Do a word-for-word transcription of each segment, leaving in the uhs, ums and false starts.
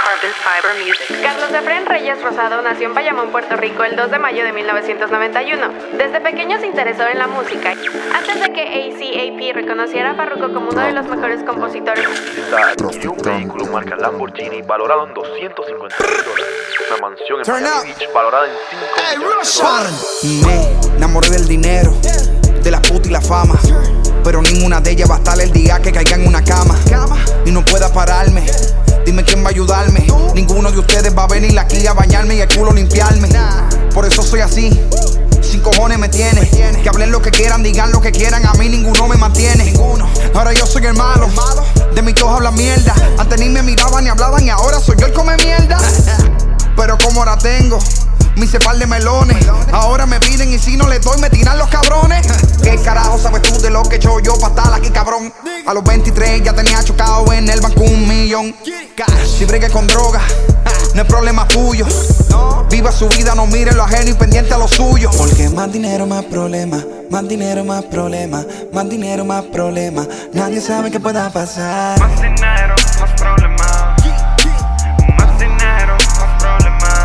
Carbon Fiber Music. Carlos Efraín Reyes Rosado nació en Bayamón, Puerto Rico, el dos de mayo de mil novecientos noventa y uno. Desde pequeño se interesó en la música, antes de que A C A P reconociera a Farruko como uno de los mejores compositores. Y un vehículo marca Lamborghini valorado en doscientos cincuenta mil dólares. Una mansión en Miami Beach valorada en cinco millones de dólares. Me enamoré del dinero, de la puta y la fama, pero ninguna de ellas va a estar el día que caiga en una cama y no pueda pararme. Dime quién va a ayudarme. Ninguno de ustedes va a venir aquí a bañarme y el culo limpiarme. Por eso soy así, sin cojones me tiene. Que hablen lo que quieran, digan lo que quieran, a mí ninguno me mantiene. Ahora yo soy el malo, de mis todos hablan mierda. Antes ni me miraban ni hablaban y ahora soy yo el come mierda. Pero como ahora tengo mis par de melones, ahora me piden y si no les doy me tiran los cabrones. ¿Qué carajo sabes tú de lo que he hecho yo pa' estar aquí, cabrón? A los veintitrés ya tenía chocado en el banco un millón. Si bregué con droga, no es problema tuyo. Viva su vida, no mire lo ajeno y pendiente a lo suyo. Porque más dinero, más problema. Más dinero, más problema. Más dinero, más problema. Nadie sabe qué pueda pasar. Más dinero, más problema. Más dinero, más problema.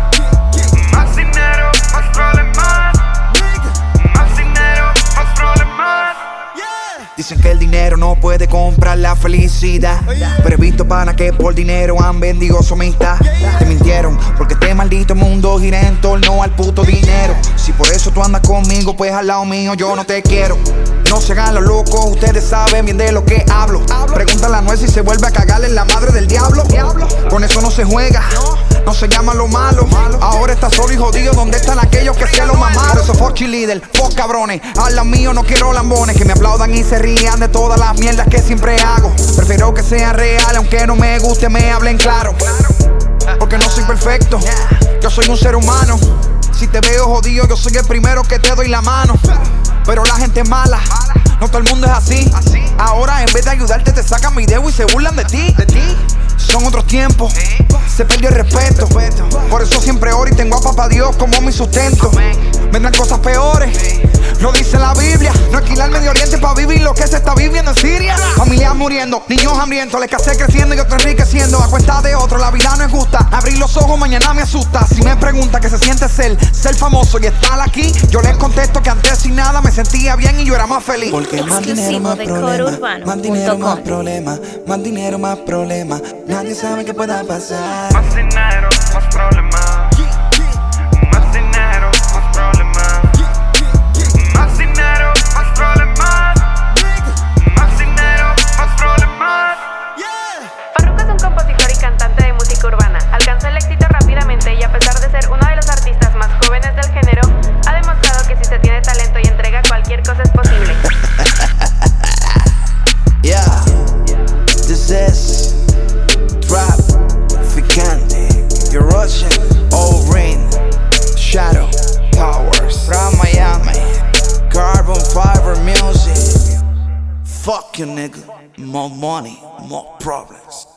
Más dinero, más problemas. Más dinero, más problemas. Dicen que el dinero no puede comprar la felicidad, pero he visto pana que por dinero han vendido su amistad. Te mintieron porque este maldito mundo gira en torno al puto dinero. Si por eso tú andas conmigo, pues al lado mío yo no te quiero. No se hagan los locos, ustedes saben bien de lo que hablo. Pregúntale a Noel si se vuelve a cagarle en la madre del diablo. Con eso no se juega, no se llama lo malo. Ahora está solo y jodido, ¿dónde están aquellos que se lo mamaron? Por eso fuck cheerleader, fuck cabrones. Al lado mío no quiero lambones que me aplaudan y se rían de todas las mierdas que siempre hago. Prefiero que sean reales, aunque no me guste, me hablen claro. Porque no soy perfecto, yo soy un ser humano. Si te veo jodido, yo soy el primero que te doy la mano. Pero la gente es mala, no todo el mundo es así. Ahora en vez de ayudarte te sacan video y se burlan de ti. Son otros tiempos, se perdió el respeto. Por eso siempre oro y tengo a papá Dios como mi sustento. Vendrán cosas peores, lo dice la Biblia. No alquilar Medio Oriente para vivir lo que se está viviendo en Siria. Familias muriendo, niños hambrientos, la escasez creciendo y otros enriqueciendo a cuenta de otros. La vida no es justa, abrir los ojos mañana me asusta. Si me pregunta qué se siente ser, ser famoso y estar aquí, yo les contesto que antes sin nada me sentía bien y yo era más feliz. Porque más dinero, más problema. Más dinero, más problema. Más dinero, más problema. Nadie sabe qué pueda pasar. Más dinero, más problema. Más dinero, más problema. Más dinero, más problemas. Más dinero, más problemas. Farruko es un compositor y cantante de música urbana. Alcanzó el éxito rápidamente y a pesar de ser uno de los artistas más jóvenes del género, ha demostrado que si se tiene talento y entrega, cualquier cosa es posible. Yeah, this is Trap Ficante, you're Russian, O-Rain, Shadow Powers, from Miami, Carbon Fiber Music. Fuck you nigga, more money, more problems.